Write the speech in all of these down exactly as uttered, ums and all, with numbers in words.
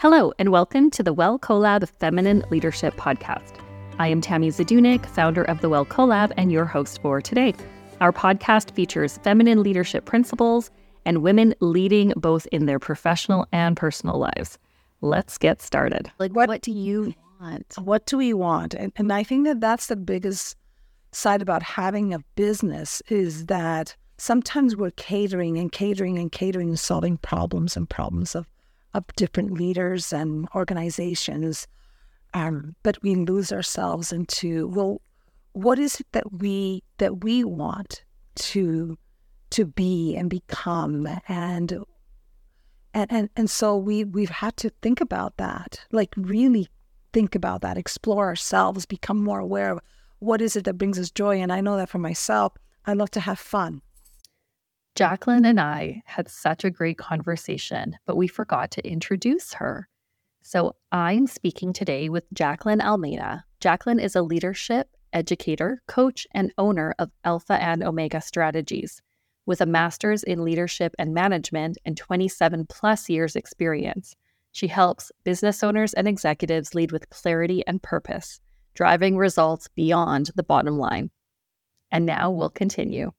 Hello, and welcome to the Well Collab Feminine Leadership Podcast. I am Tammy Zadunik, founder of the Well Collab and your host for today. Our podcast features feminine leadership principles and women leading both in their professional and personal lives. Let's get started. Like, what, what do you want? What do we want? And, and I think that that's the biggest side about having a business is that sometimes we're catering and catering and catering and solving problems and problems of of different leaders and organizations, um, but we lose ourselves into, well, what is it that we that we want to to be and become, and and and, and so we we've had to think about that, like really think about that, explore ourselves, become more aware of what is it that brings us joy. And I know that for myself, I love to have fun. Jacqueline and I had such a great conversation, but we forgot to introduce her. So I'm speaking today with Jacqueline Almeida. Jacqueline is a leadership educator, coach, and owner of Alpha and Omega Strategies, with a master's in leadership and management and twenty-seven plus years experience. She helps business owners and executives lead with clarity and purpose, driving results beyond the bottom line. And now we'll continue.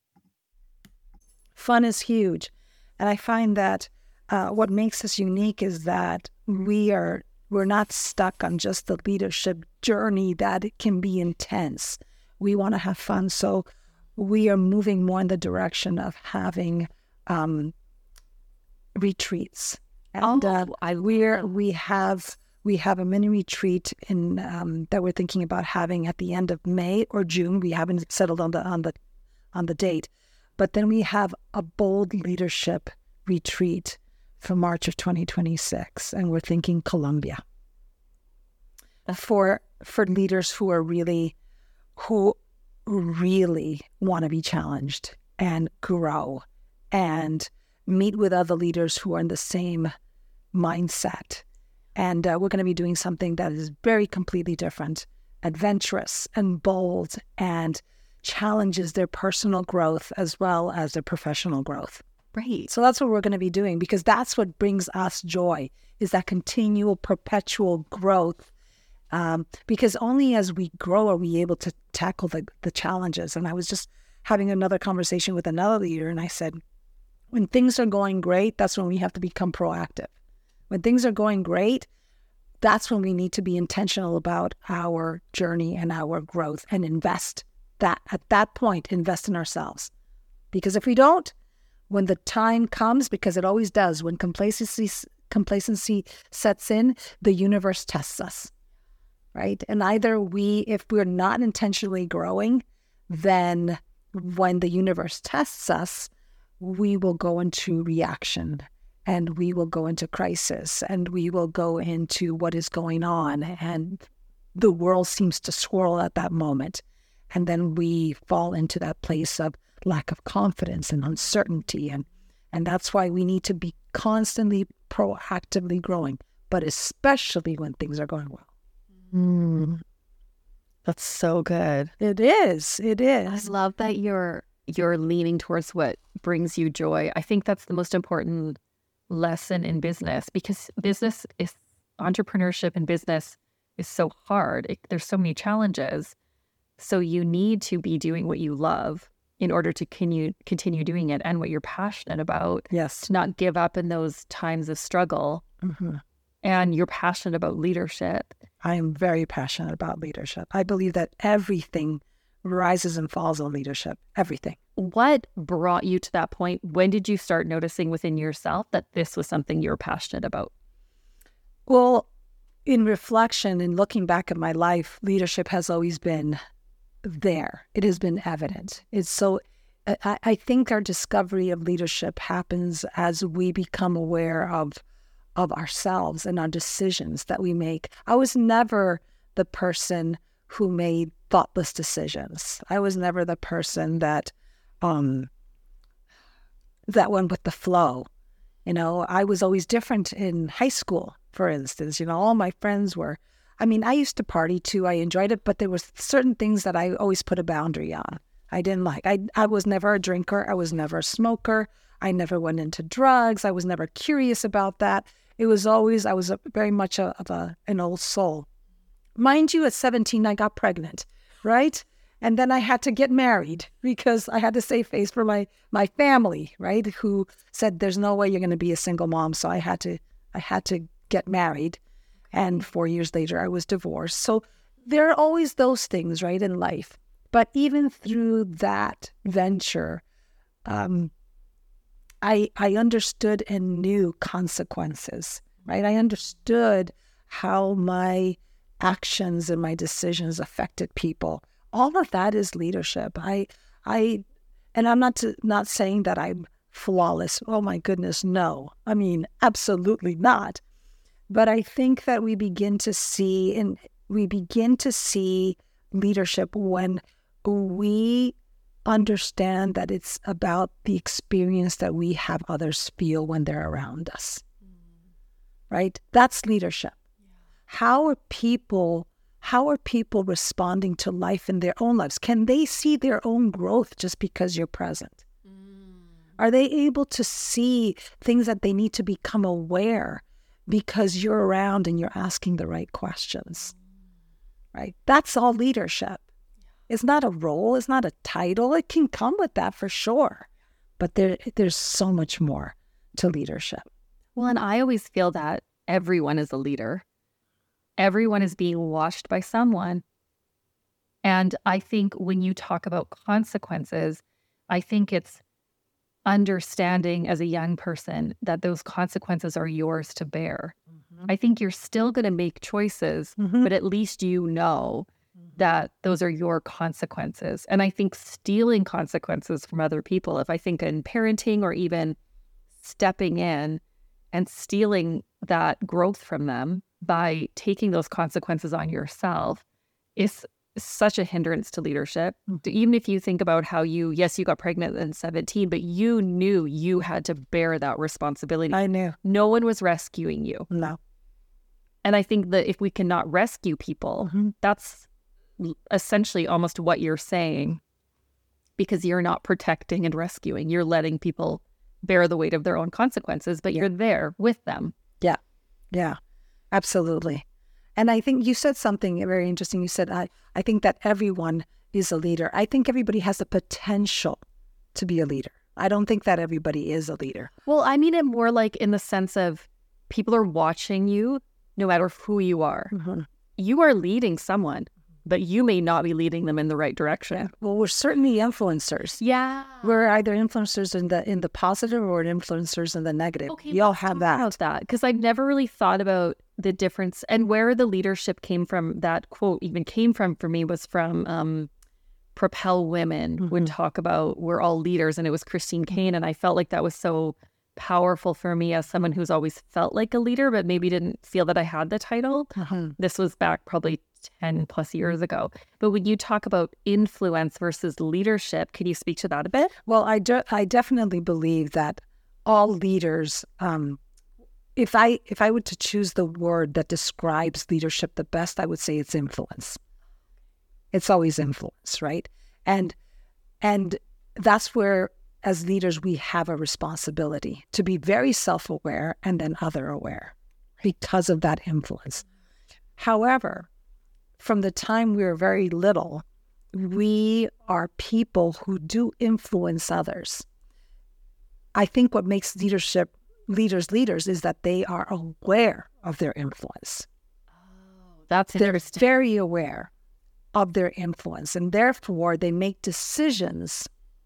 Fun is huge. And I find that uh, what makes us unique is that we are, we're not stuck on just the leadership journey, that it can be intense. We want to have fun. So we are moving more in the direction of having um, retreats. And oh, uh, I we're, we have we have a mini retreat in um, that we're thinking about having at the end of May or June. We haven't settled on the on the on the date. But then we have a bold leadership retreat for March of twenty twenty-six, and we're thinking Colombia for for leaders who are really who really want to be challenged and grow and meet with other leaders who are in the same mindset. And uh, we're going to be doing something that is very completely different, adventurous and bold, and challenges their personal growth as well as their professional growth. Right. So that's what we're going to be doing, because that's what brings us joy, is that continual, perpetual growth. Um, because only as we grow are we able to tackle the, the challenges. And I was just having another conversation with another leader, and I said, when things are going great, that's when we have to become proactive. When things are going great, that's when we need to be intentional about our journey and our growth and invest that at that point, invest in ourselves. Because if we don't, when the time comes, because it always does, when complacency complacency sets in, the universe tests us, right? And either we, if we're not intentionally growing, then when the universe tests us, we will go into reaction, and we will go into crisis, and we will go into what is going on, and the world seems to swirl at that moment. And then we fall into that place of lack of confidence and uncertainty. And, and that's why we need to be constantly proactively growing, but especially when things are going well. Mm. That's so good. It is. It is. I love that you're you're leaning towards what brings you joy. I think that's the most important lesson in business, because business is, entrepreneurship and business is so hard. It, there's so many challenges. So you need to be doing what you love in order to continue, continue doing it, and what you're passionate about. Yes. To not give up in those times of struggle. Mm-hmm. And you're passionate about leadership. I am very passionate about leadership. I believe that everything rises and falls on leadership. Everything. What brought you to that point? When did you start noticing within yourself that this was something you were passionate about? Well, in reflection and looking back at my life, leadership has always been there. It has been evident. It's so, I, I think our discovery of leadership happens as we become aware of of ourselves and our decisions that we make. I was never the person who made thoughtless decisions. I was never the person that um that went with the flow. You know, I was always different in high school, for instance. You know, all my friends were, I mean, I used to party too. I enjoyed it, but there was certain things that I always put a boundary on. I didn't like. I I was never a drinker. I was never a smoker. I never went into drugs. I was never curious about that. It was always, I was a, very much a, of a, an old soul. Mind you, at seventeen, I got pregnant, right? And then I had to get married because I had to save face for my, my family, right? Who said, there's no way you're going to be a single mom. So I had to, I had to get married. And four years later, I was divorced. So there are always those things, right, in life. But even through that venture, um, I I understood and knew consequences, right? I understood how my actions and my decisions affected people. All of that is leadership. I I and I'm not to, not saying that I'm flawless. Oh my goodness, no. I mean, absolutely not. But I think that we begin to see and we begin to see leadership when we understand that it's about the experience that we have others feel when they're around us, right? That's leadership. How are people, how are people responding to life in their own lives? Can they see their own growth just because you're present? Are they able to see things that they need to become aware because you're around and you're asking the right questions, right? That's all leadership. It's not a role. It's not a title. It can come with that for sure. But there, there's so much more to leadership. Well, and I always feel that everyone is a leader. Everyone is being watched by someone. And I think when you talk about consequences, I think it's understanding as a young person that those consequences are yours to bear. Mm-hmm. I think you're still going to make choices, mm-hmm. but at least you know that those are your consequences. And I think stealing consequences from other people, if I think in parenting or even stepping in and stealing that growth from them by taking those consequences on yourself, is such a hindrance to leadership. Mm-hmm. Even if you think about how you, yes, you got pregnant at seventeen, but you knew you had to bear that responsibility. I knew. No one was rescuing you. No. And I think that if we cannot rescue people, mm-hmm. that's essentially almost what you're saying, because you're not protecting and rescuing. You're letting people bear the weight of their own consequences, but you're there with them. Yeah. Yeah, absolutely. And I think you said something very interesting. You said, I, I think that everyone is a leader. I think everybody has the potential to be a leader. I don't think that everybody is a leader. Well, I mean it more like in the sense of people are watching you no matter who you are. Mm-hmm. You are leading someone, but you may not be leading them in the right direction. Yeah. Well, we're certainly influencers. Yeah. We're either influencers in the in the positive or influencers in the negative. Okay, we all have that. About that, because I've never really thought about the difference and where the leadership came from. That quote even came from for me was from um, Propel Women, mm-hmm. would talk about we're all leaders, and it was Christine Kane, and I felt like that was so powerful for me as someone who's always felt like a leader, but maybe didn't feel that I had the title. Mm-hmm. This was back probably ten plus years ago. But when you talk about influence versus leadership, can you speak to that a bit? Well, I, de- I definitely believe that all leaders, um, if I if I were to choose the word that describes leadership the best, I would say it's influence. It's always influence, right? And and that's where, as leaders, we have a responsibility to be very self-aware and then other-aware because of that influence. However, from the time we were very little, we are people who do influence others. I think what makes leadership leaders leaders is that they are aware of their influence. Oh, that's interesting. They're very aware of their influence, and therefore they make decisions,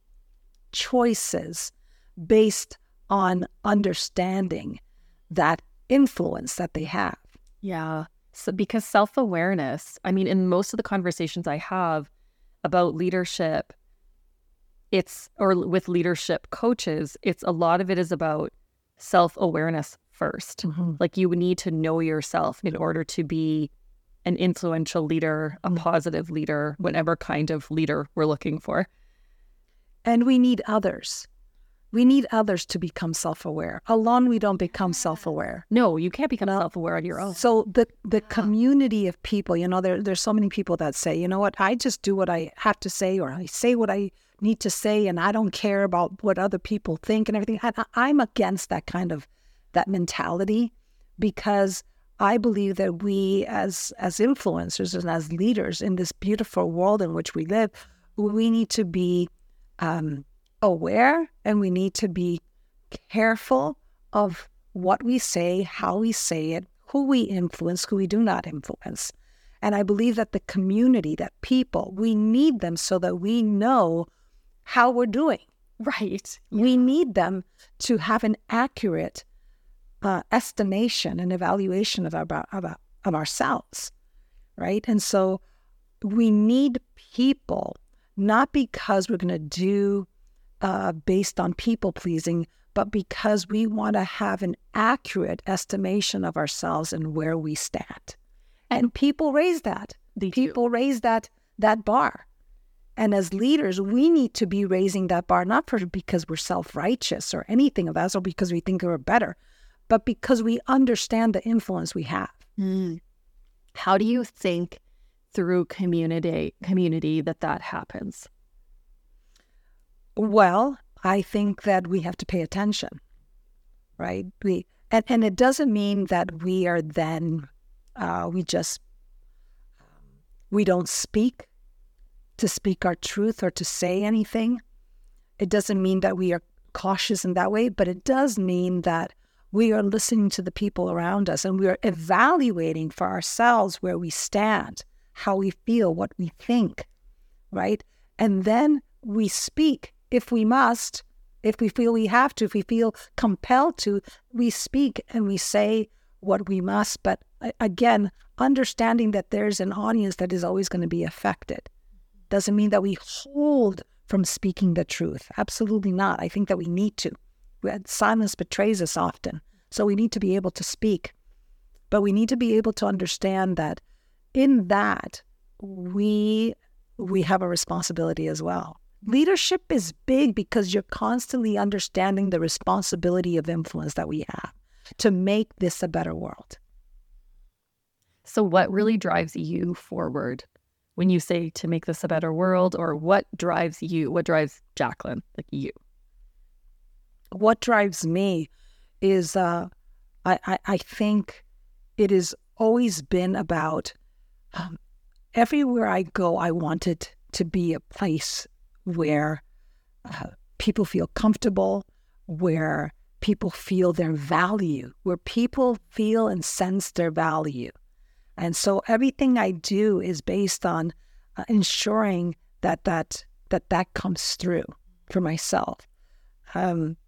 choices based on understanding that influence that they have. Yeah. So because self-awareness, I mean, in most of the conversations I have about leadership, it's, or with leadership coaches, it's a lot of it is about self-awareness first. Mm-hmm. Like you need to know yourself in order to be an influential leader, a mm-hmm. positive leader, whatever kind of leader we're looking for. And we need others. We need others to become self-aware. Alone, we don't become self-aware. No, you can't become no. self-aware on your own. So the the community of people, you know, there there's so many people that say, you know what, I just do what I have to say, or I say what I need to say, and I don't care about what other people think and everything. I, I'm against that kind of, that mentality, because I believe that we as as influencers and as leaders in this beautiful world in which we live, we need to be um, aware, and we need to be careful of what we say, how we say it, who we influence, who we do not influence. And I believe that the community, that people, we need them so that we know how we're doing. Right. We need them to have an accurate uh, estimation and evaluation of our, of, our, of ourselves, right? And so we need people, not because we're going to do uh, based on people pleasing, but because we want to have an accurate estimation of ourselves and where we stand. And, and people raise that. People do. raise that that bar. And as leaders, we need to be raising that bar, not for because we're self-righteous or anything of that, or because we think we're better, but because we understand the influence we have. Mm. How do you think through community community that that happens? Well, I think that we have to pay attention, right? We and, and it doesn't mean that we are then, uh, we just, we don't speak to speak our truth or to say anything. It doesn't mean that we are cautious in that way, but it does mean that we are listening to the people around us and we are evaluating for ourselves where we stand, how we feel, what we think, right? And then we speak if we must, if we feel we have to, if we feel compelled to, we speak and we say what we must. But again, understanding that there's an audience that is always going to be affected doesn't mean that we hold from speaking the truth. Absolutely not. I think that we need to. Silence betrays us often. So we need to be able to speak. But we need to be able to understand that in that, we we have a responsibility as well. Leadership is big because you're constantly understanding the responsibility of influence that we have to make this a better world. So what really drives you forward when you say to make this a better world, or what drives you? What drives Jacqueline, like you? What drives me is uh, I, I, I think it has always been about um, everywhere I go, I want it to be a place where uh, people feel comfortable, where people feel their value, where people feel and sense their value. And so everything I do is based on uh, ensuring that that that that comes through for myself. Um,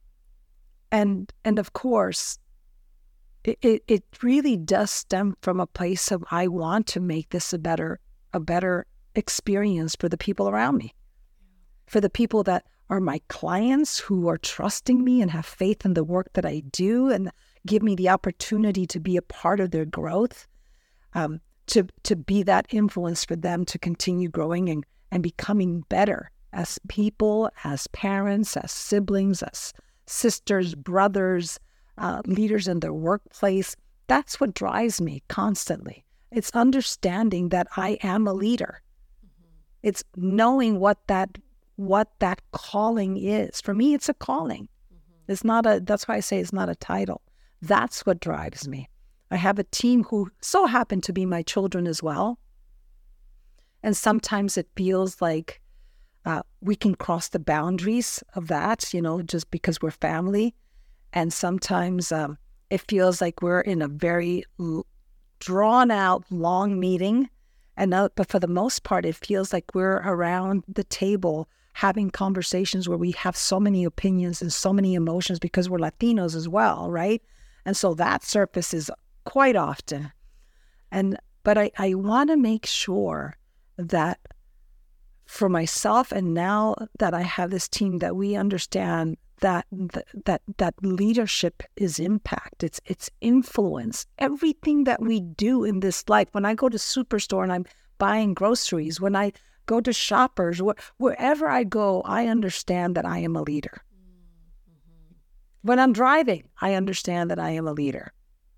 and and of course, it, it, it really does stem from a place of I want to make this a better a better experience for the people around me, for the people that are my clients who are trusting me and have faith in the work that I do and give me the opportunity to be a part of their growth. Um, to to be that influence for them to continue growing and, and becoming better as people, as parents, as siblings, as sisters, brothers, uh, leaders in their workplace. That's what drives me constantly. It's understanding that I am a leader. Mm-hmm. It's knowing what that what that calling is. For me, it's a calling. Mm-hmm. It's not a. That's why I say it's not a title. That's what drives me. I have a team who so happen to be my children as well. And sometimes it feels like uh, we can cross the boundaries of that, you know, just because we're family. And sometimes um, it feels like we're in a very l- drawn out, long meeting. And uh, but for the most part, it feels like we're around the table having conversations where we have so many opinions and so many emotions because we're Latinos as well, right? And so that surfaces quite often. And but I, I want to make sure that for myself, and now that I have this team, that we understand that that that leadership is impact, it's it's influence. Everything that we do in this life, when I go to Superstore and I'm buying groceries, when I go to Shoppers, wh- wherever I go, I understand that I am a leader. Mm-hmm. When I'm driving, I understand that I am a leader.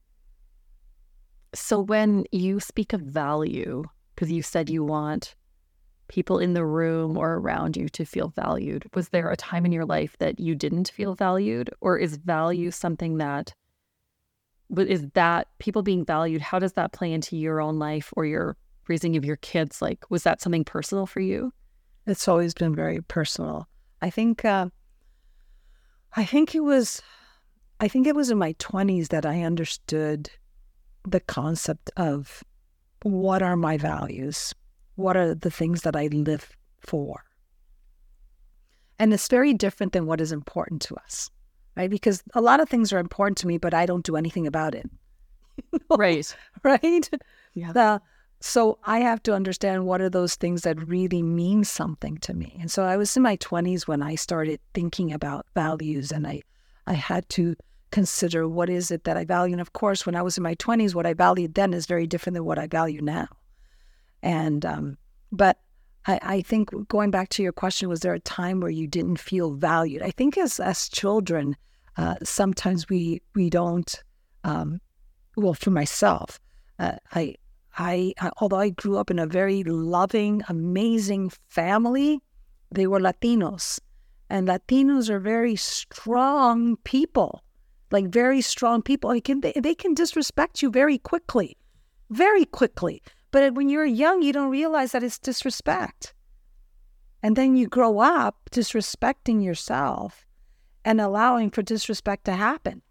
So when you speak of value, because you said you want people in the room or around you to feel valued, was there a time in your life that you didn't feel valued? Or is value something that but is that people being valued, how does that play into your own life or your raising of your kids? Like, was that something personal for you? It's always been very personal. I think, uh, I think it was, I think it was in my twenties that I understood the concept of what are my values? What are the things that I live for? And it's very different than what is important to us, right? Because a lot of things are important to me, but I don't do anything about it. Right. Right? Yeah. The, so I have to understand what are those things that really mean something to me. And so I was in my twenties when I started thinking about values, and I, I had to consider what is it that I value. And of course, when I was in my twenties, what I valued then is very different than what I value now. And, um, but I, I think going back to your question, was there a time where you didn't feel valued? I think as as children, uh, sometimes we we don't. Um, well, for myself, uh, I, I I although I grew up in a very loving, amazing family, they were Latinos, and Latinos are very strong people, like very strong people. They can they, they can disrespect you very quickly, very quickly. But when you're young, you don't realize that it's disrespect. And then you grow up disrespecting yourself and allowing for disrespect to happen,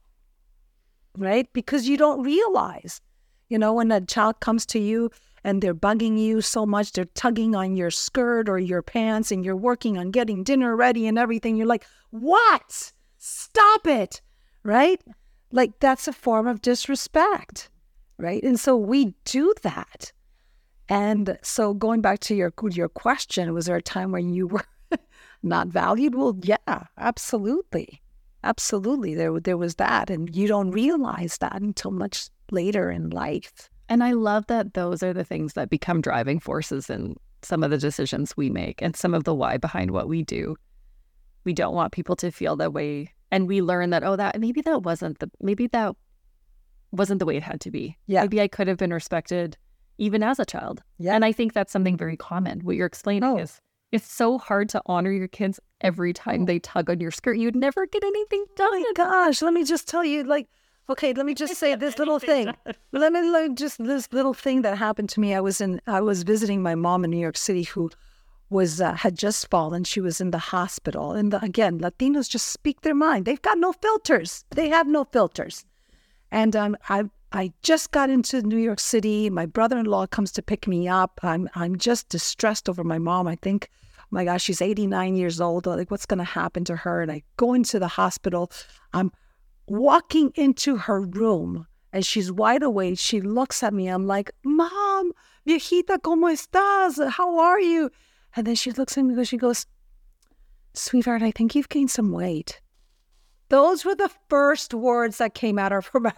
right? Because you don't realize, you know, when a child comes to you and they're bugging you so much, they're tugging on your skirt or your pants and you're working on getting dinner ready and everything. You're like, what? Stop it, right? Like that's a form of disrespect, right? And so we do that. And so going back to your your question, was there a time when you were not valued? Well, yeah, absolutely. Absolutely. There, there was that. And you don't realize that until much later in life. And I love that those are the things that become driving forces in some of the decisions we make and some of the why behind what we do. We don't want people to feel that way. And we learn that, oh, that maybe that wasn't the, maybe that wasn't the way it had to be. Yeah. Maybe I could have been respected even as a child. Yeah. And I think that's something very common. What you're explaining Oh. is it's so hard to honor your kids every time they tug on your skirt. You'd never get anything done. Oh my gosh, let me just tell you, like, okay, let me just say this little thing. Let me like, just this little thing that happened to me. I was in, I was visiting my mom in New York City, who was uh, had just fallen. She was in the hospital. And the, again, Latinos just speak their mind. They've got no filters. They have no filters. And um, I I just got into New York City. My brother-in-law comes to pick me up. I'm I'm just distressed over my mom. I think, oh my gosh, she's eighty-nine years old. Like, what's going to happen to her? And I go into the hospital. I'm walking into her room, and she's wide awake. She looks at me. I'm like, Mom, viejita, ¿cómo estás? How are you? And then she looks at me and she goes, sweetheart, I think you've gained some weight. Those were the first words that came out of her mouth.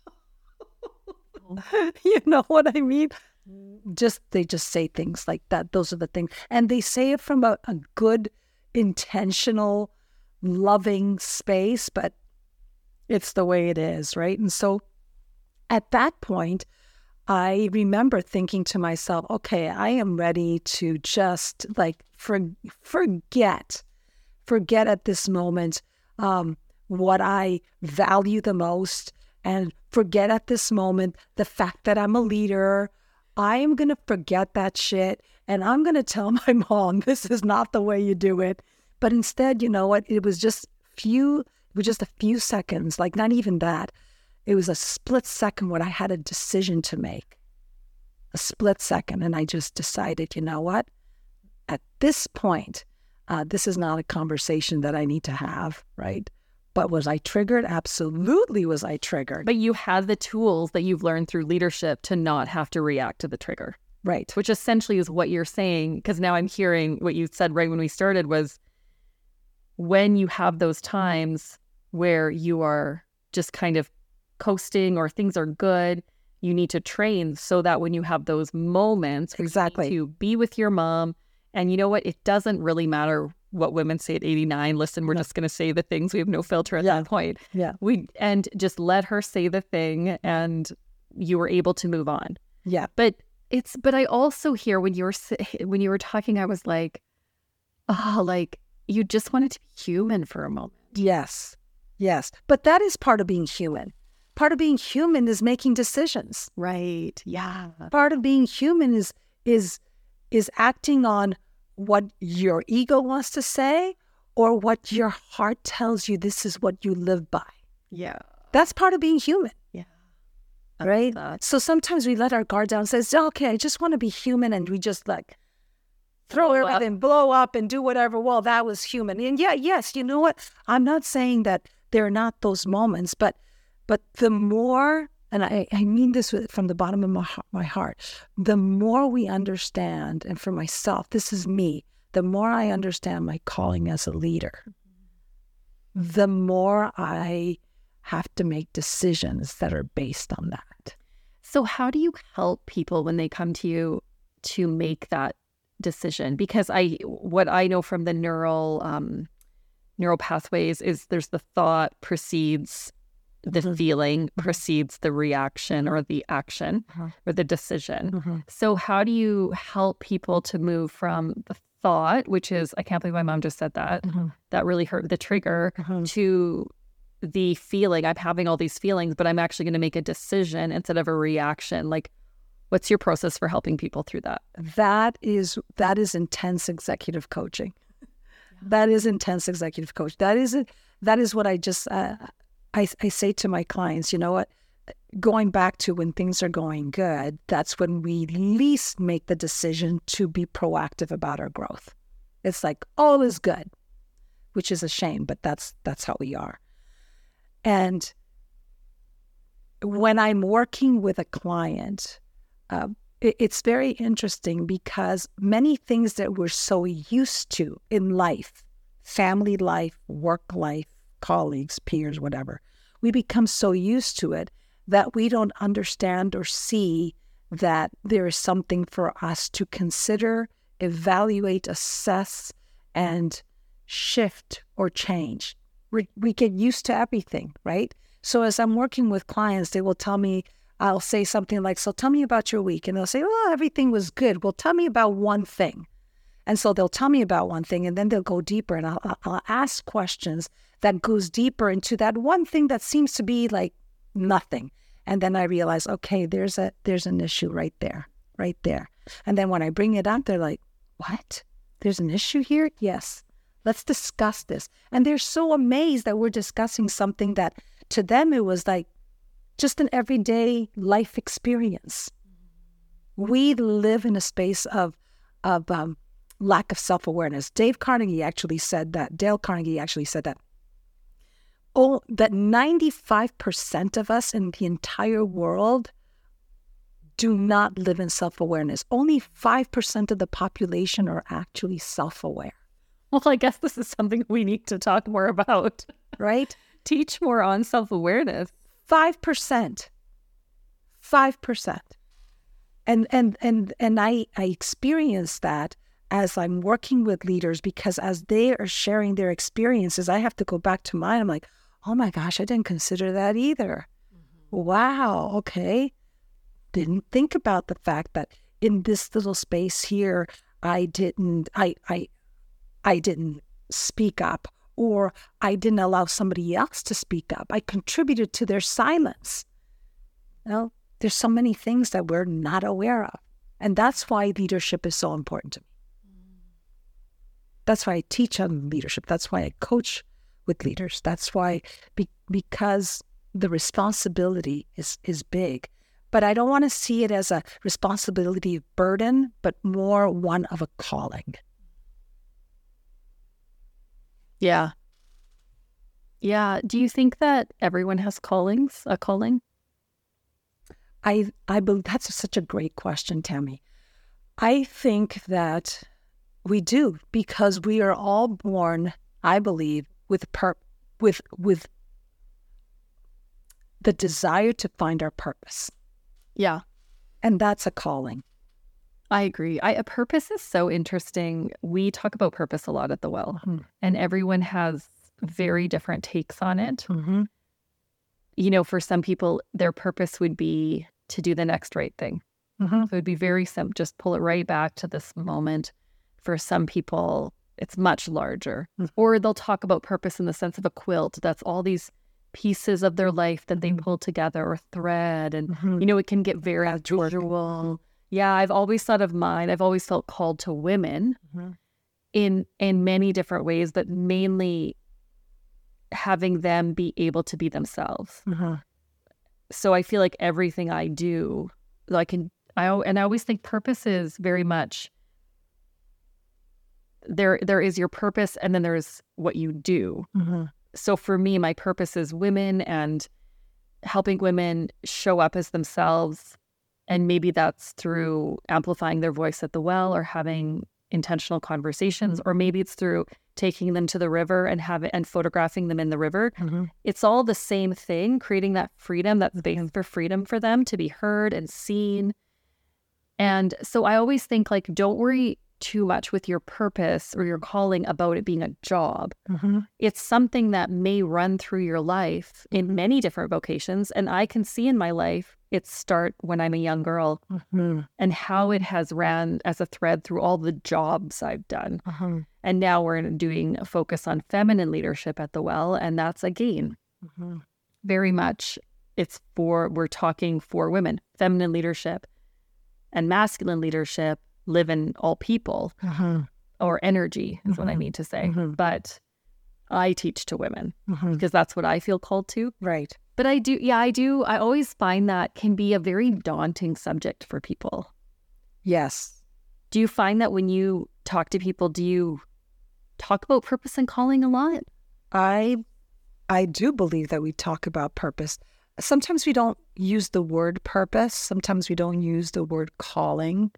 You know what I mean? Just they just say things like that. Those are the things. And they say it from a, a good, intentional, loving space, but it's the way it is, right? And so at that point, I remember thinking to myself, okay, I am ready to just like for, forget, forget at this moment um, what I value the most, and forget at this moment the fact that I'm a leader. I am going to forget that shit, and I'm going to tell my mom, this is not the way you do it. But instead, you know what? It was just few, it was just a few seconds, like not even that. It was a split second when I had a decision to make. A split second, and I just decided, you know what? At this point, uh, this is not a conversation that I need to have, right? But was I triggered? Absolutely was I triggered. But you had the tools that you've learned through leadership to not have to react to the trigger. Right. Which essentially is what you're saying, because now I'm hearing what you said right when we started was when you have those times where you are just kind of coasting or things are good, you need to train so that when you have those moments, exactly, to be with your mom. And you know what? It doesn't really matter what women say at eighty-nine. Listen, we're no. just going to say the things. We have no filter at yeah. that point. Yeah. We and just let her say the thing, and you were able to move on. Yeah. But it's. But I also hear when you were when you were talking, I was like, oh, like you just wanted to be human for a moment. Yes. Yes. But that is part of being human. Part of being human is making decisions. Right. Yeah. Part of being human is is is acting on what your ego wants to say or what your heart tells you this is what you live by. Yeah. That's part of being human. Yeah. Right? So sometimes we let our guard down and says, okay, I just want to be human, and we just like throw blow everything, up. blow up and do whatever. Well, that was human. And yeah, yes, you know what? I'm not saying that there are not those moments, but but the more, and I, I mean this with, from the bottom of my, my heart, the more we understand, and for myself, this is me, the more I understand my calling as a leader, the more I have to make decisions that are based on that. So how do you help people when they come to you to make that decision? Because I, what I know from the neural, um, neural pathways is there's the thought precedes the mm-hmm. feeling, mm-hmm. precedes the reaction or the action mm-hmm. or the decision. Mm-hmm. So how do you help people to move from the thought, which is, I can't believe my mom just said that, mm-hmm. that really hurt the trigger, mm-hmm. to the feeling, I'm having all these feelings, but I'm actually going to make a decision instead of a reaction? Like, what's your process for helping people through that? That is, that is intense executive coaching. Yeah. That is intense executive coach. That is, that is what I just, uh, I, I say to my clients, you know what, going back to when things are going good, that's when we least make the decision to be proactive about our growth. It's like, all is good, which is a shame, but that's, that's how we are. And when I'm working with a client, uh, it, it's very interesting because many things that we're so used to in life, family life, work life, colleagues, peers, whatever, we become so used to it that we don't understand or see that there is something for us to consider, evaluate, assess, and shift or change. We, we get used to everything, right? So as I'm working with clients, they will tell me, I'll say something like, so tell me about your week. And they'll say, well, everything was good. Well, tell me about one thing. And so they'll tell me about one thing, and then they'll go deeper, and I'll, I'll ask questions that goes deeper into that one thing that seems to be like nothing. And then I realize, okay, there's a there's an issue right there, right there. And then when I bring it up, they're like, what? There's an issue here? Yes. Let's discuss this. And they're so amazed that we're discussing something that to them it was like just an everyday life experience. We live in a space of of um, lack of self-awareness. Dave Carnegie actually said that, Dale Carnegie actually said that, oh, that ninety-five percent of us in the entire world do not live in self-awareness. Only five percent of the population are actually self-aware. Well, I guess this is something we need to talk more about. Right? Teach more on self-awareness. five percent. five percent. And and and and I, I experience that as I'm working with leaders, because as they are sharing their experiences, I have to go back to mine. I'm like, oh my gosh, I didn't consider that either. Mm-hmm. Wow, okay. Didn't think about the fact that in this little space here, I didn't, I, I, I didn't speak up, or I didn't allow somebody else to speak up. I contributed to their silence. You know, there's so many things that we're not aware of. And that's why leadership is so important to me. That's why I teach on leadership. That's why I coach with leaders. That's why, be, because the responsibility is, is big. But I don't want to see it as a responsibility burden, but more one of a calling. Yeah. Yeah. Do you think that everyone has callings, a calling? I, I believe that's such a great question, Tammy. I think that we do, because we are all born, I believe, with pur- with with the desire to find our purpose. Yeah. And that's a calling. I agree. I, a purpose is so interesting. We talk about purpose a lot at The Well, mm-hmm. and everyone has very different takes on it. Mm-hmm. You know, for some people, their purpose would be to do the next right thing. Mm-hmm. So it would be very simple. Just pull it right back to this moment. For some people, it's much larger. Mm-hmm. Or they'll talk about purpose in the sense of a quilt. That's all these pieces of their life that they pull together or thread. And, Mm-hmm. you know, it can get very That's right. visual. Yeah, I've always thought of mine. I've always felt called to women Mm-hmm. in in many different ways, but mainly having them be able to be themselves. Mm-hmm. So I feel like everything I do, I can, I al- and I always think purpose is very much there. There is your purpose, and then there's what you do. Mm-hmm. So for me, my purpose is women and helping women show up as themselves. And maybe that's through amplifying their voice at the well or having intentional conversations, or maybe it's through taking them to the river and have it, and photographing them in the river. Mm-hmm. It's all the same thing, creating that freedom, that space for freedom for them to be heard and seen. And so I always think, like, don't worry too much with your purpose or your calling about it being a job. Mm-hmm. It's something that may run through your life in many different vocations. And I can see in my life it start when I'm a young girl Mm-hmm. and how it has ran as a thread through all the jobs I've done. Mm-hmm. And now we're doing a focus on feminine leadership at the Well. And that's, again, Mm-hmm. very much, it's for, we're talking for women. Feminine leadership and masculine leadership live in all people, Mm-hmm. or energy is what I Mhm. mean to say. Mhm. But I teach to women Mm-hmm. because that's what I feel called to. Right. But I do, yeah, I do. I always find that can be a very daunting subject for people. Yes. Do you find that when you talk to people, do you talk about purpose and calling a lot? I I do believe that we talk about purpose. Sometimes we don't use the word purpose. Sometimes we don't use the word calling.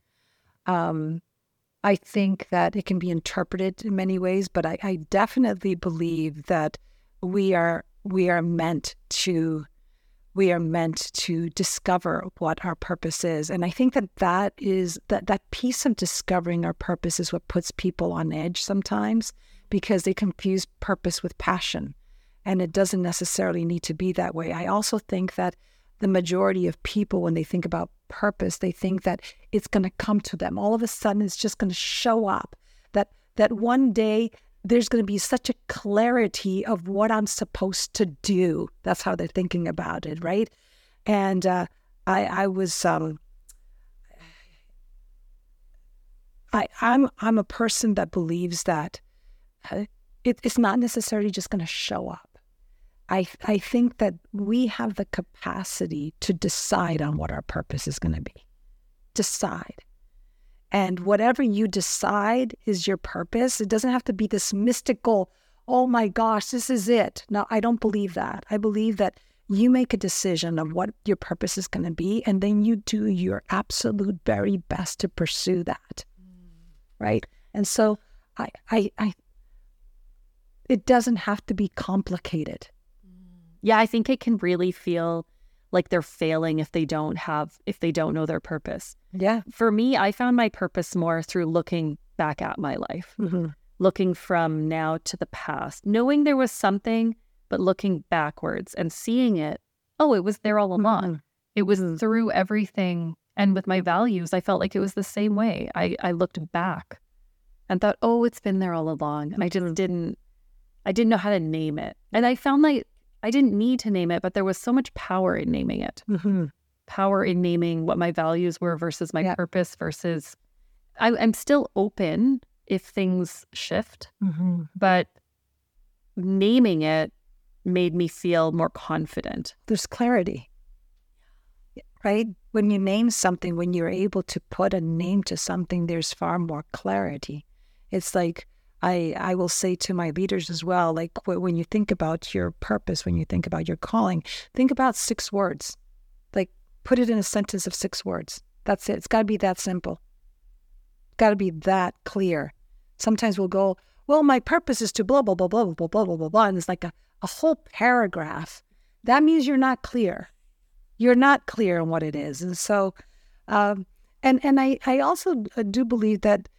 Um, I think that it can be interpreted in many ways, but I, I definitely believe that we are we are meant to we are meant to discover what our purpose is, and I think that that is that that piece of discovering our purpose is what puts people on edge sometimes, because they confuse purpose with passion, and it doesn't necessarily need to be that way. I also think that the majority of people, when they think about purpose, they think that it's going to come to them. All of a sudden, it's just going to show up. That that one day there's going to be such a clarity of what I'm supposed to do. That's how they're thinking about it, right? And uh, I, I was, um, I, I'm, I'm a person that believes that uh, it, it's not necessarily just going to show up. I I think that we have the capacity to decide on what our purpose is going to be. Decide. And whatever you decide is your purpose. It doesn't have to be this mystical, oh my gosh, this is it. No, I don't believe that. I believe that you make a decision of what your purpose is going to be, and then you do your absolute very best to pursue that. Mm. Right? And so I I I it doesn't have to be complicated. Yeah, I think it can really feel like they're failing if they don't have, if they don't know their purpose. Yeah. For me, I found my purpose more through looking back at my life, Mm-hmm. looking from now to the past, knowing there was something, but looking backwards and seeing it. Oh, it was there all along. Mm-hmm. It was through everything. And with my values, I felt like it was the same way. I, I looked back and thought, oh, it's been there all along. And I just didn't, I didn't know how to name it. And I found like, I didn't need to name it, but there was so much power in naming it. Mm-hmm. Power in naming what my values were versus my Yeah. purpose versus... I, I'm still open if things shift, Mm-hmm. but naming it made me feel more confident. There's clarity, right? When you name something, when you're able to put a name to something, there's far more clarity. It's like, I, I will say to my leaders as well, like w- when you think about your purpose, when you think about your calling, think about six words. Like put it in a sentence of six words. That's it. It's got to be that simple. Got to be that clear. Sometimes we'll go, well, my purpose is to blah, blah, blah, blah, blah, blah, blah, blah, blah. And it's like a, a whole paragraph. That means you're not clear. You're not clear on what it is. And so, um, and, and I, I also do believe that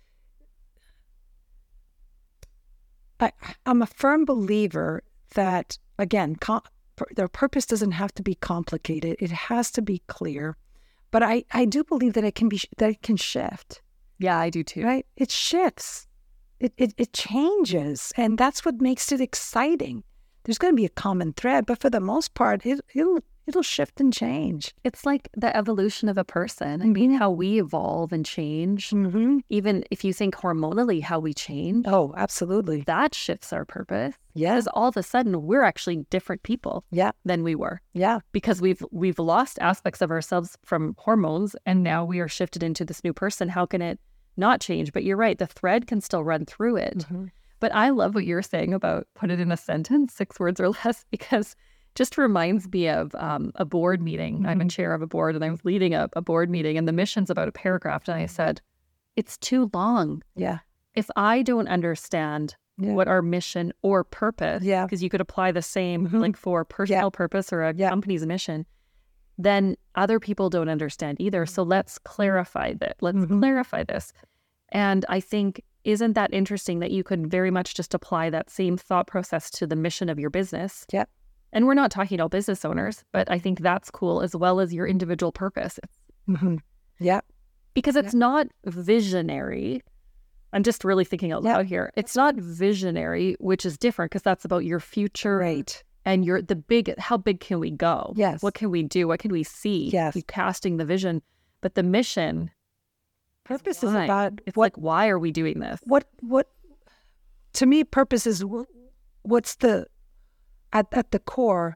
I, I'm a firm believer that, again, com- their purpose doesn't have to be complicated. It has to be clear. But I, I do believe that it can be that it can shift. Yeah, I do too. Right? It shifts. It, it it changes, and that's what makes it exciting. there's going to be a common thread, but for the most part, it, it'll it'll shift and change. It's like the evolution of a person. I mean, how we evolve and change. Mm-hmm. Even if you think hormonally, how we change, Oh, absolutely. that shifts our purpose. Yes. Because all of a sudden, we're actually different people Yeah. than we were. Yeah. Because we've we've lost aspects of ourselves from hormones, and now we are shifted into this new person. How can it not change? But you're right, the thread can still run through it. Mm-hmm. But I love what you're saying about put it in a sentence, six words or less, because just reminds me of um, a board meeting. Mm-hmm. I'm a chair of a board, and I was leading a, a board meeting, and the mission's about a paragraph. And I said, it's too long. Yeah. If I don't understand Yeah. what our mission or purpose, Yeah. because you could apply the same Mhm. like for a personal Yeah. purpose or a Yeah. company's mission, then other people don't understand either. So let's clarify that. Let's Mhm. clarify this. And I think, isn't that interesting that you could very much just apply that same thought process to the mission of your business? Yeah. And we're not talking about business owners, but I think that's cool, as well as your individual purpose. Mm-hmm. Yeah. Because it's not visionary. I'm just really thinking out Yeah. loud here. It's not visionary, which is different, because that's about your future Right. and your the big. How big can we go? Yes. What can we do? What can we see? Yes. You're casting the vision, but the mission. Purpose is why. about It's what like, why are we doing this? what what to me purpose is wh- what's the at at the core,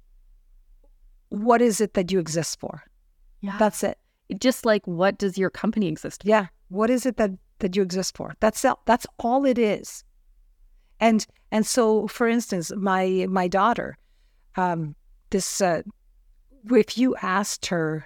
what is it that you exist for? Yeah. That's it. Just like, what does your company exist for? Yeah. What is it that that you exist for? That's all, that's all it is. And and so, for instance, my my daughter, um, this uh, if you asked her,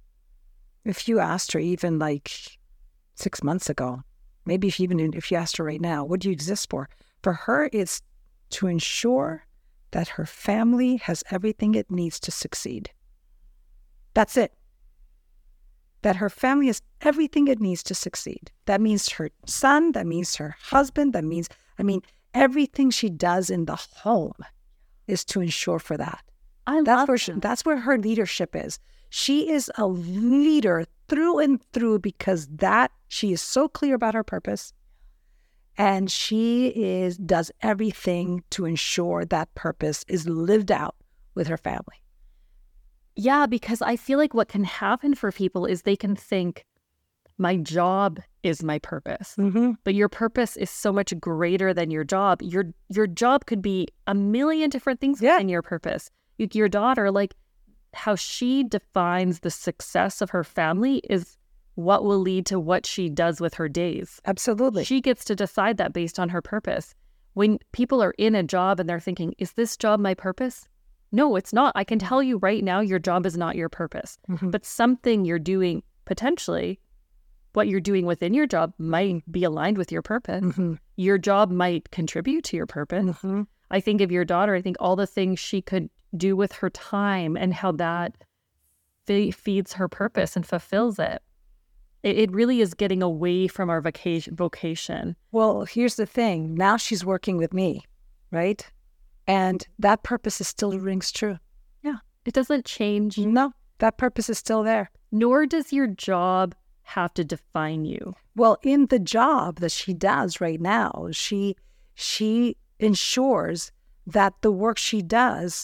if you asked her even like six months ago, maybe if even if you asked her right now, what do you exist for? For her, it's to ensure that her family has everything it needs to succeed. That's it. That her family has everything it needs to succeed. That means her son, that means her husband, that means, I mean, everything she does in the home is to ensure for that. I That's love where she, that. that's where her leadership is. She is a leader through and through because that she is so clear about her purpose, and she is does everything to ensure that purpose is lived out with her family. Yeah, because I feel like what can happen for people is they can think, my job is my purpose. Mm-hmm. But your purpose is so much greater than your job. Your your job could be a million different things Yeah. within your purpose. You, your daughter, like how she defines the success of her family is what will lead to what she does with her days. Absolutely. She gets to decide that based on her purpose. When people are in a job and they're thinking, is this job my purpose? No, it's not. I can tell you right now, your job is not your purpose. Mhm. But something you're doing, potentially, what you're doing within your job might be aligned with your purpose. Mhm. Your job might contribute to your purpose. Mhm. I think of your daughter, I think all the things she could do with her time and how that fe- feeds her purpose and fulfills it. It, it really is getting away from our vocation. vocation. Well, here's the thing. Now she's working with me, right? And that purpose is still rings true. It doesn't change, No, that purpose is still there. nor does your job have to define you. Well, in the job that she does right now, she she ensures that the work she does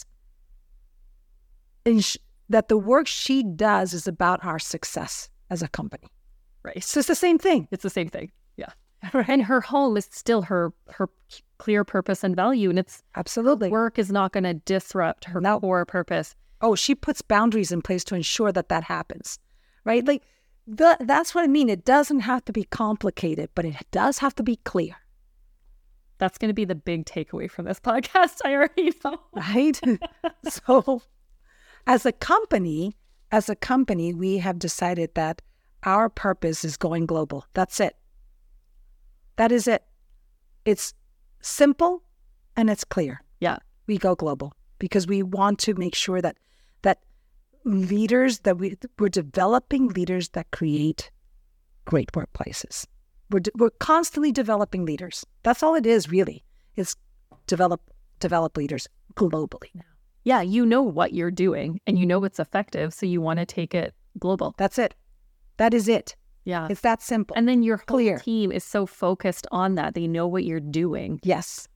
ins- that the work she does is about our success as a company. Right. So it's the same thing. It's the same thing. Yeah. And her home is still her her clear purpose and value. And it's Absolutely. work is not going to disrupt her No. core purpose. Oh, she puts boundaries in place to ensure that that happens, right? Like the, that's what I mean. It doesn't have to be complicated, but it does have to be clear, That's going to be the big takeaway from this podcast. I already know. right? So as a company, as a company, we have decided that our purpose is going global. That's it. That is it. It's simple and it's clear. Yeah. We go global because we want to make sure that that leaders that we we're developing leaders that create great workplaces. We're de- we're constantly developing leaders. That's all it is, really. It's develop develop leaders globally now. Yeah. You know what you're doing and you know it's effective. So you want to take it global. That's it. That is it. Yeah. It's that simple. And then your whole Clear. team is so focused on that. They know what you're doing. Yes.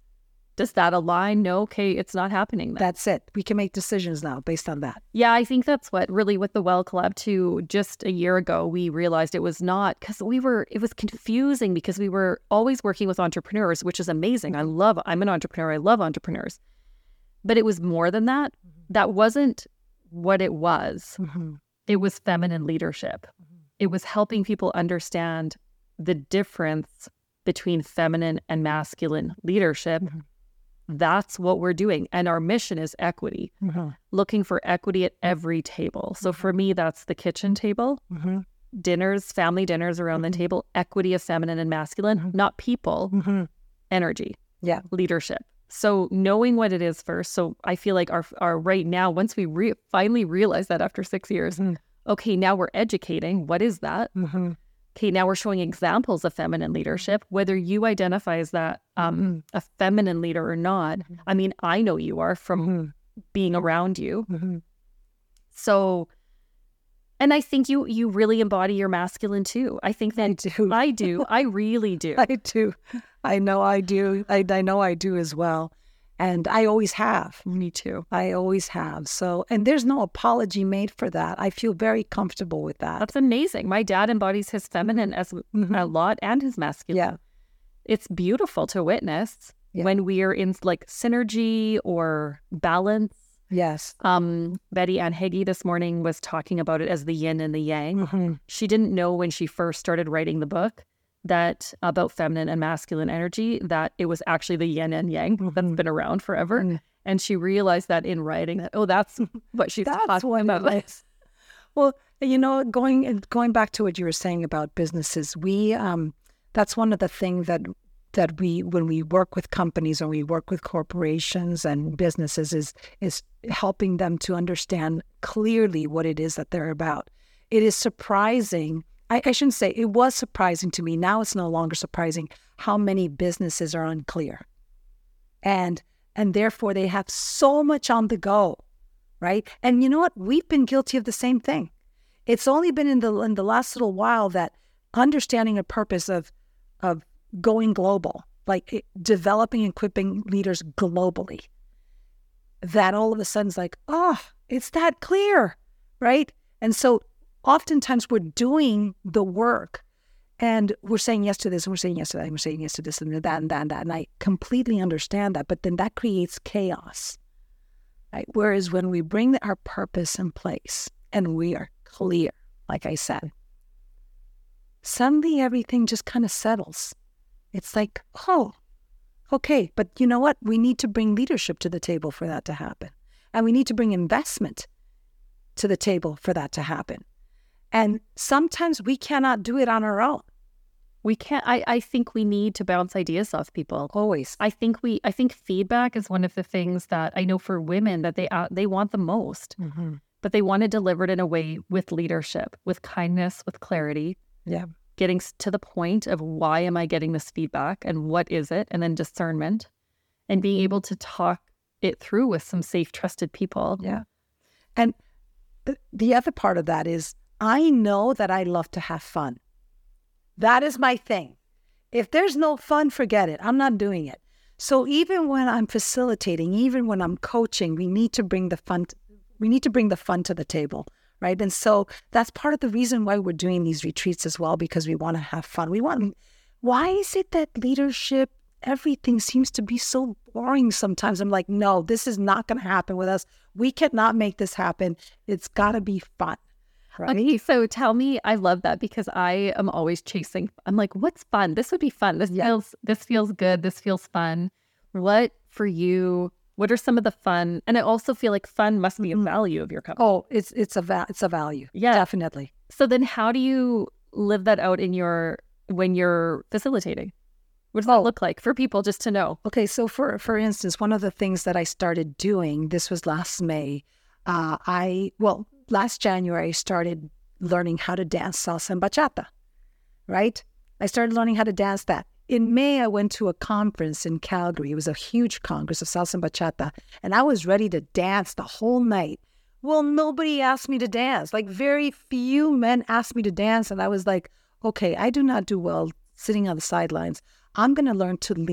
Does that align? No, okay, it's not happening then. That's it. We can make decisions now based on that. Yeah, I think that's what really with the Well Collab too, just a year ago, we realized it was not, because we were, it was confusing because we were always working with entrepreneurs, which is amazing. I love, I'm an entrepreneur. I love entrepreneurs. But it was more than that. Mm-hmm. That wasn't what it was. Mm-hmm. It was feminine leadership. Mm-hmm. It was helping people understand the difference between feminine and masculine leadership. Mm-hmm. That's what we're doing. And our mission is equity, mm-hmm. looking for equity at every table. So for me, that's the kitchen table, mm-hmm. dinners, family dinners around mm-hmm. the table, equity of feminine and masculine, mm-hmm. not people, mm-hmm. energy, yeah, leadership. So knowing what it is first. So I feel like our, our right now, once we re- finally realize that after six years, mm-hmm. okay, now we're educating. What is that? Mm-hmm. Okay, now we're showing examples of feminine leadership, whether you identify as that um, mm-hmm. a feminine leader or not. Mm-hmm. I mean, I know you are from mm-hmm. being around you. Mm-hmm. So, and I think you you really embody your masculine too. I think that I do. I do. I really do. I do. I know I do. I, I know I do as well. And I always have. Me too. I always have. So, and there's no apology made for that. I feel very comfortable with that. That's amazing. My dad embodies his feminine as mm-hmm. a lot and his masculine. Yeah. It's beautiful to witness yeah. when we are in like synergy or balance. Yes. Um, Betty Ann Hagee this morning was talking about it as the yin and the yang. Mm-hmm. She didn't know when she first started writing the book that about feminine and masculine energy, that it was actually the yin and yang mm-hmm. that's been around forever. Mm-hmm. And she realized that in writing that, oh, that's what she's that's talking what about. It is. Well, you know, going going back to what you were saying about businesses, we um, that's one of the things that that we when we work with companies or we work with corporations and businesses is is helping them to understand clearly what it is that they're about. It is surprising. I, I shouldn't say it was surprising to me. Now it's no longer surprising how many businesses are unclear. And and therefore they have so much on the go, right? And you know what? We've been guilty of the same thing. It's only been in the in the last little while that understanding a purpose of of going global, like it, developing and equipping leaders globally, that all of a sudden is like, oh, it's that clear, right? And so oftentimes we're doing the work and we're saying yes to this and we're saying yes to that and we're saying yes to this and that and that and that. And I completely understand that, but then that creates chaos, right? Whereas when we bring our purpose in place and we are clear, like I said, suddenly everything just kind of settles. It's like, oh, okay, but you know what? We need to bring leadership to the table for that to happen. And we need to bring investment to the table for that to happen. And sometimes we cannot do it on our own. We can't, I, I think we need to bounce ideas off people. Always. I think we, I think feedback is one of the things that I know for women that they, uh, they want the most, mm-hmm. but they want to deliver it in a way with leadership, with kindness, with clarity. Yeah. Getting to the point of why am I getting this feedback and what is it? And then discernment and being able to talk it through with some safe, trusted people. Yeah. And th- the other part of that is I know that I love to have fun. That is my thing. If there's no fun, forget it. I'm not doing it. So even when I'm facilitating, even when I'm coaching, we need to bring the fun. T- we need to bring the fun to the table, right? And so that's part of the reason why we're doing these retreats as well, because we want to have fun. We want. Why is it that leadership, everything seems to be so boring sometimes? I'm like, no, this is not going to happen with us. We cannot make this happen. It's got to be fun. Right? Okay, so tell me, I love that because I am always chasing. I'm like, what's fun? This would be fun. This yeah. feels this feels good. This feels fun. What for you? What are some of the fun? And I also feel like fun must be a value of your company. Oh, it's it's a va- it's a value. Yeah, definitely. So then, how do you live that out in your when you're facilitating? What does oh. that look like for people just to know? Okay, so for for instance, one of the things that I started doing, this was last May. Uh, I well. Last January, I started learning how to dance salsa and bachata, right? I started learning how to dance that. In May, I went to a conference in Calgary. It was a huge congress of salsa and bachata, and I was ready to dance the whole night. Well, nobody asked me to dance. Like, very few men asked me to dance, and I was like, okay, I do not do well sitting on the sidelines. I'm going to learn to lead.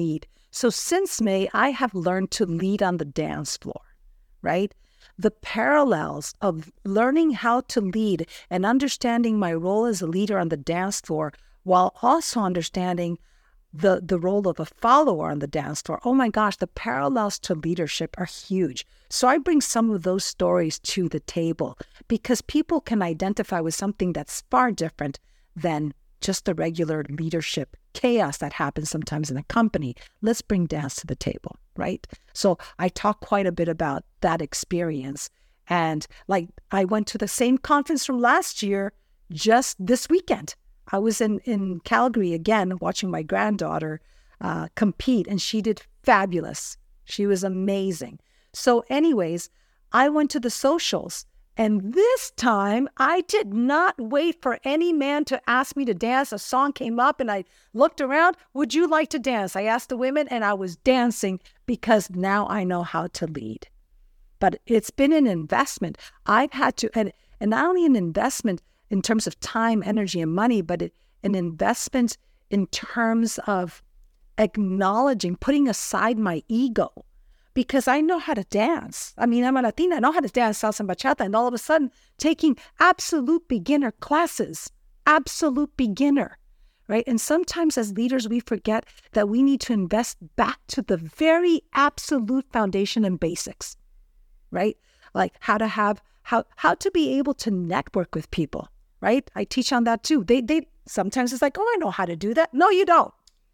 So since May, I have learned to lead on the dance floor, right? The parallels of learning how to lead and understanding my role as a leader on the dance floor while also understanding the, the role of a follower on the dance floor. Oh my gosh, the parallels to leadership are huge. So I bring some of those stories to the table because people can identify with something that's far different than just the regular leadership chaos that happens sometimes in a company. Let's bring dance to the table, right? So I talk quite a bit about that experience. And like I went to the same conference from last year just this weekend. I was in, in Calgary again, watching my granddaughter uh, compete, and she did fabulous. She was amazing. So anyways, I went to the socials. And this time, I did not wait for any man to ask me to dance. A song came up and I looked around. Would you like to dance? I asked the women and I was dancing because now I know how to lead. But it's been an investment. I've had to, and, and not only an investment in terms of time, energy, and money, but it, an investment in terms of acknowledging, putting aside my ego. Because I know how to dance. I mean, I'm a Latina, I know how to dance salsa and bachata, and all of a sudden taking absolute beginner classes, absolute beginner, right? And sometimes as leaders, we forget that we need to invest back to the very absolute foundation and basics, right? Like how to have, how, how to be able to network with people, right? I teach on that too. They, they, sometimes it's like, oh, I know how to do that. No, you don't.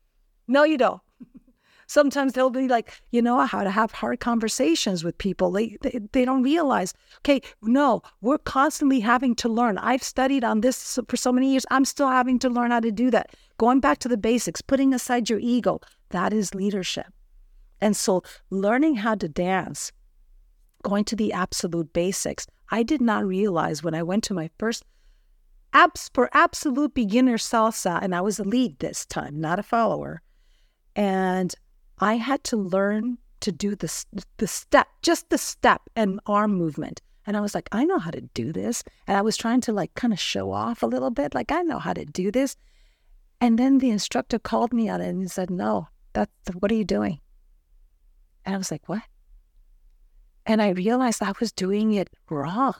No, you don't. Sometimes they'll be like, you know, how to have hard conversations with people. They, they they don't realize, okay, no, we're constantly having to learn. I've studied on this for so many years. I'm still having to learn how to do that. Going back to the basics, putting aside your ego, that is leadership. And so learning how to dance, going to the absolute basics, I did not realize when I went to my first apps for absolute beginner salsa, and I was a lead this time, not a follower. And I had to learn to do the, the step, just the step and arm movement. And I was like, I know how to do this. And I was trying to like kind of show off a little bit, like I know how to do this. And then the instructor called me on it and he said, no, that's, what are you doing? And I was like, what? And I realized I was doing it wrong.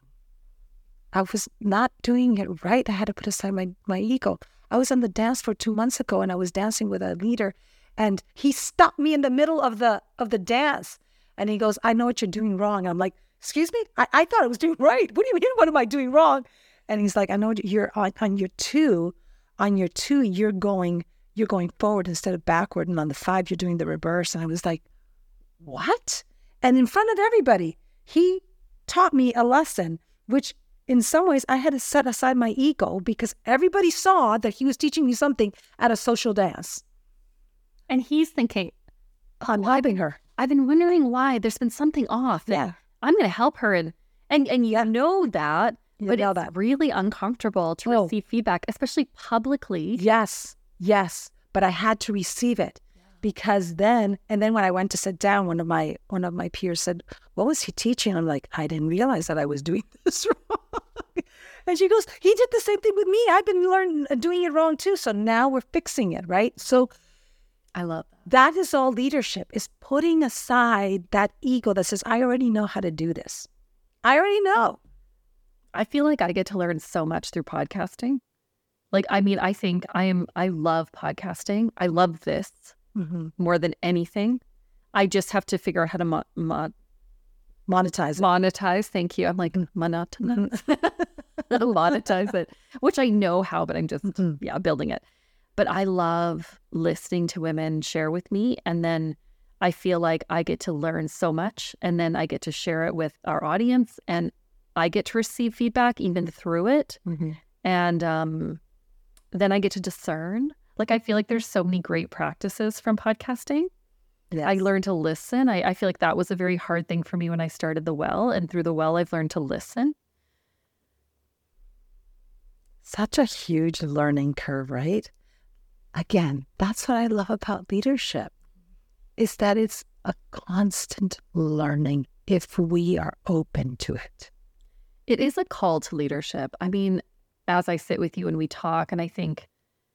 I was not doing it right. I had to put aside my, my ego. I was on the dance floor two months ago and I was dancing with a leader. And he stopped me in the middle of the of the dance. And he goes, I know what you're doing wrong. I'm like, excuse me? I, I thought I was doing right. What do you mean? What am I doing wrong? And he's like, I know you're on, on your two, on your two, you're going, you're going forward instead of backward. And on the five, you're doing the reverse. And I was like, what? And in front of everybody, he taught me a lesson, which in some ways I had to set aside my ego because everybody saw that he was teaching me something at a social dance. And he's thinking, I'm helping her. I've been wondering why there's been something off. Yeah. I'm going to help her. And and, and you know that, you but know it's that. really uncomfortable to Oh. receive feedback, especially publicly. Yes, yes. But I had to receive it yeah. because then, and then when I went to sit down, one of my one of my peers said, what was he teaching? I'm like, I didn't realize that I was doing this wrong. And she goes, he did the same thing with me. I've been learning, doing it wrong too. So now we're fixing it, right? So I love that. That is all leadership, is putting aside that ego that says, I already know how to do this. I already know. I feel like I get to learn so much through podcasting. Like, I mean, I think I am, I love podcasting. I love this mm-hmm. more than anything. I just have to figure out how to mo- mo- monetize it. Monetize. Thank you. I'm like, monotonous. Monetize it, which I know how, but I'm just, mm-hmm. yeah, building it. But I love listening to women share with me. And then I feel like I get to learn so much. And then I get to share it with our audience. And I get to receive feedback even through it. Mm-hmm. And um, then I get to discern. Like, I feel like there's so many great practices from podcasting. Yes. I learned to listen. I, I feel like that was a very hard thing for me when I started The Well. And through The Well, I've learned to listen. Such a huge learning curve, right? Again, that's what I love about leadership, is that it's a constant learning if we are open to it. It is a call to leadership. I mean, as I sit with you and we talk, and I think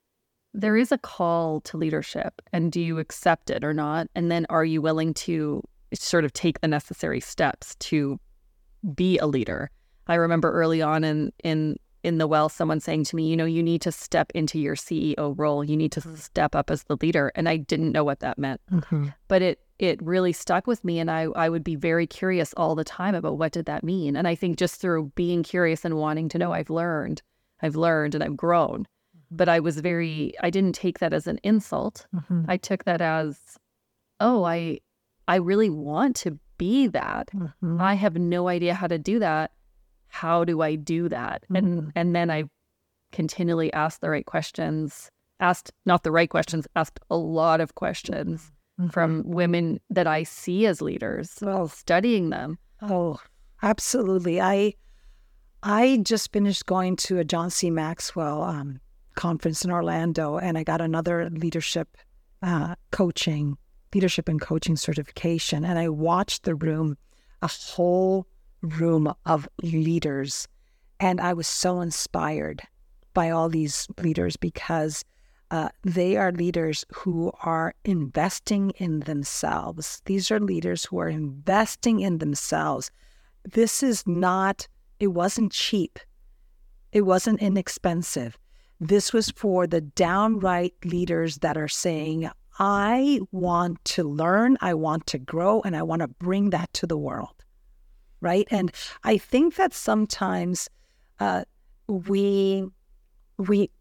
there is a call to leadership, and do you accept it or not? And then are you willing to sort of take the necessary steps to be a leader? I remember early on in in in the well, someone saying to me, you know, you need to step into your C E O role. You need to step up as the leader. And I didn't know what that meant. Mm-hmm. But it it really stuck with me. And I, I would be very curious all the time about what did that mean. And I think just through being curious and wanting to know, I've learned, I've learned and I've grown. But I was very, I didn't take that as an insult. Mm-hmm. I took that as, oh, I, I really want to be that. Mm-hmm. I have no idea how to do that. How do I do that? Mm-hmm. And and then I continually asked the right questions, asked not the right questions, asked a lot of questions mm-hmm. from women that I see as leaders, well, studying them. Oh, absolutely. I I just finished going to a John C. Maxwell um, conference in Orlando, and I got another leadership uh, coaching, leadership and coaching certification. And I watched the room, a whole room of leaders, and I was so inspired by all these leaders because uh, they are leaders who are investing in themselves. These are leaders who are investing in themselves. This is not, it wasn't cheap. It wasn't inexpensive. This was for the downright leaders that are saying, I want to learn, I want to grow, and I want to bring that to the world. Right. And I think that sometimes uh, we we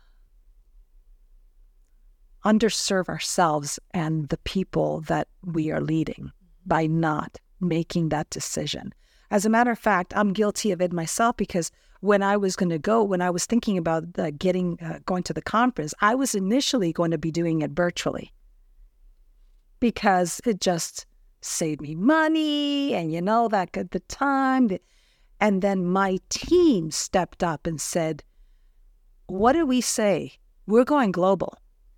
underserve ourselves and the people that we are leading by not making that decision. As a matter of fact, I'm guilty of it myself because when I was going to go, when I was thinking about uh, getting uh, going to the conference, I was initially going to be doing it virtually because it just saved me money, and you know, that at the time. And then my team stepped up and said, what did we say? We're going global.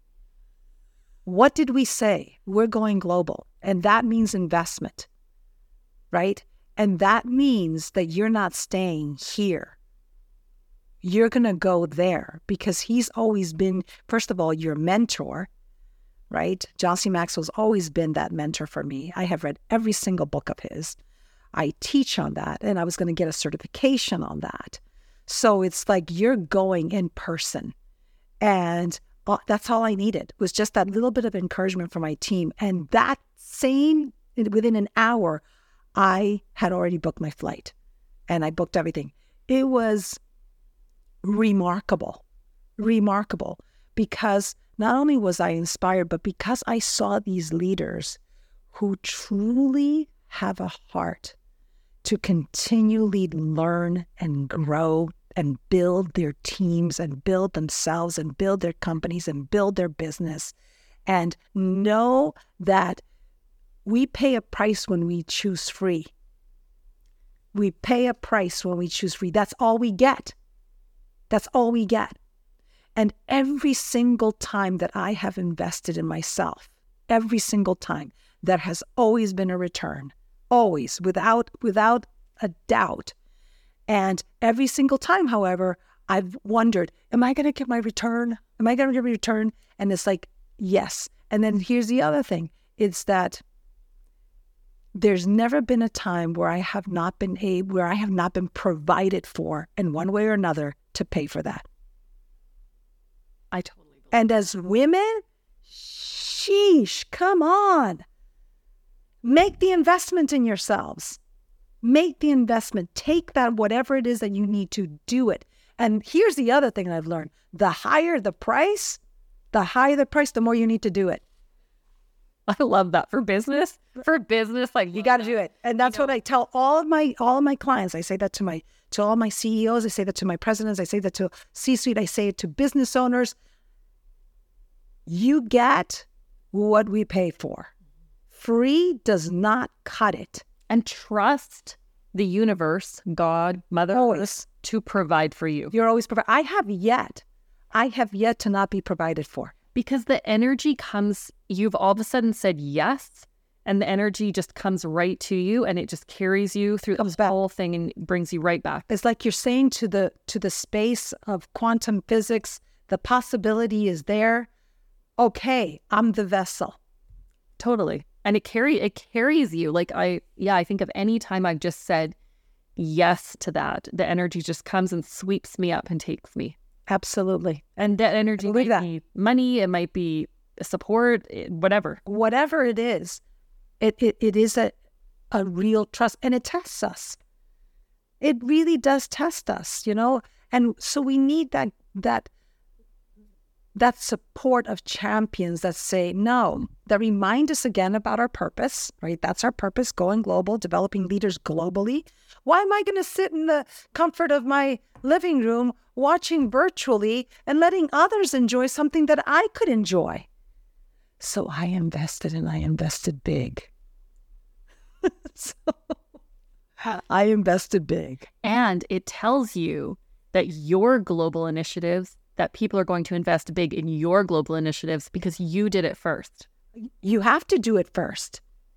What did we say? We're going global. And that means investment, right? And that means that you're not staying here. You're going to go there because he's always been, first of all, your mentor, right? John C. Maxwell's always been that mentor for me. I have read every single book of his. I teach on that, and I was going to get a certification on that. So it's like you're going in person. And that's all I needed was just that little bit of encouragement from my team. And that same, within an hour, I had already booked my flight and I booked everything. It was remarkable, remarkable because not only was I inspired, but because I saw these leaders who truly have a heart to continually learn and grow and build their teams and build themselves and build their companies and build their business, and know that we pay a price when we choose free. We pay a price when we choose free. That's all we get. That's all we get. And every single time that I have invested in myself, every single time, there has always been a return. Always, without without a doubt. And every single time, however, I've wondered, am I going to get my return? Am I going to get my return? And it's like, yes. And then here's the other thing. It's that there's never been a time where I have not been able, where I have not been provided for in one way or another to pay for that. I totally believe. And as women, sheesh, come on. Make the investment in yourselves. Make the investment. Take that, whatever it is that you need to do it. And here's the other thing I've learned. The higher the price, the higher the price, the more you need to do it. I love that for business. For business, like you got to do it. And that's you know, what I tell all of my all of my clients. I say that to my to all my C E Os. I say that to my presidents. I say that to C-suite. I say it to business owners. You get what we pay for. Free does not cut it. And trust the universe, God, Mother Earth, to provide for you. You're always provided. I have yet, I have yet to not be provided for. Because the energy comes, you've all of a sudden said yes, and the energy just comes right to you, and it just carries you through the back. Whole thing and brings you right back. It's like you're saying to the to the space of quantum physics The possibility is there. Okay, I'm the vessel. Totally. And it carry it carries you. Like I, yeah, I think of any time I've just said yes to that, the energy just comes and sweeps me up and takes me. Absolutely. And that energy might that. be money, it might be support, whatever. Whatever it is, it, it, it is a, a real trust, and it tests us. It really does test us, you know? And so we need that that that support of champions that say, no, that remind us again about our purpose, right? That's our purpose, going global, developing leaders globally. Why am I going to sit in the comfort of my living room watching virtually and letting others enjoy something that I could enjoy? So I invested, and I invested big. So I invested big. And it tells you that your global initiatives, that people are going to invest big in your global initiatives because you did it first. You have to do it first.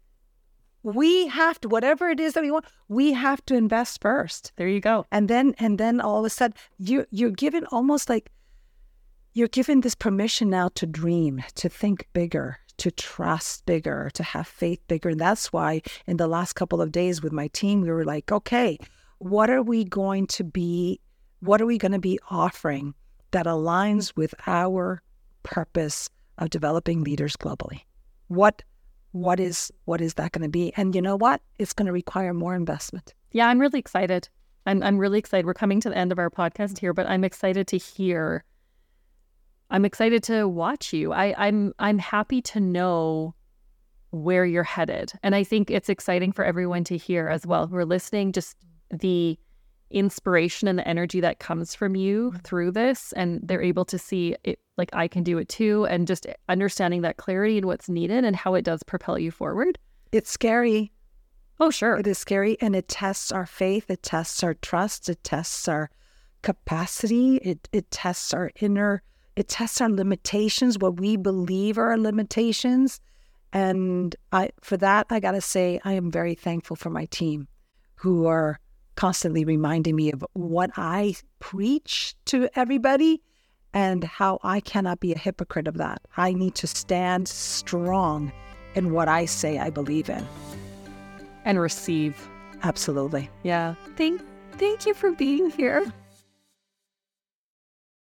We have to, whatever it is that we want, we have to invest first. There you go. And then, and then all of a sudden, you, you're given almost like, you're given this permission now to dream, to think bigger, to trust bigger, to have faith bigger. And that's why in the last couple of days with my team, we were like, okay, what are we going to be, what are we going to be offering that aligns with our purpose of developing leaders globally? What, what is, what is that going to be? And you know what? It's going to require more investment. Yeah, I'm really excited. I'm I'm really excited. We're coming to the end of our podcast here, but I'm excited to hear. I'm excited to watch you. I, I'm I'm happy to know where you're headed, and I think it's exciting for everyone to hear as well who are listening. Just the inspiration and the energy that comes from you through this, and they're able to see it like I can do it too, and just understanding that clarity and what's needed and how it does propel you forward. It's scary. Oh, sure. It is scary, and it tests our faith, it tests our trust, it tests our capacity, it it tests our inner, it tests our limitations, what we believe are our limitations. And I for that, I gotta say, I am very thankful for my team who are constantly reminding me of what I preach to everybody and how I cannot be a hypocrite of that. I need to stand strong in what I say I believe in. And receive. Absolutely. Yeah. Thank, thank you for being here.